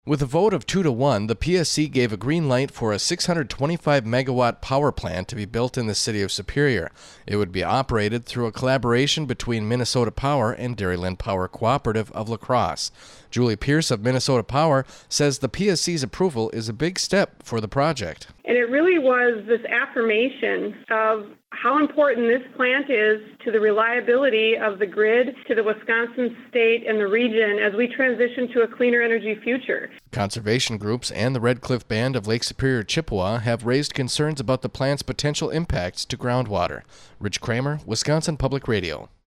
With a vote of 2-1, the PSC gave a green light for a 625-megawatt power plant to be built in the city of Superior. It would be operated through a collaboration between Minnesota Power and Dairyland Power Cooperative of La Crosse. Julie Pierce of Minnesota Power says the PSC's approval is a big step for the project. And it really was this affirmation of how important this plant is to the reliability of the grid, to the Wisconsin state and the region as we transition to a cleaner energy future. Conservation groups and the Red Cliff Band of Lake Superior, Chippewa have raised concerns about the plant's potential impacts to groundwater. Rich Kramer, Wisconsin Public Radio.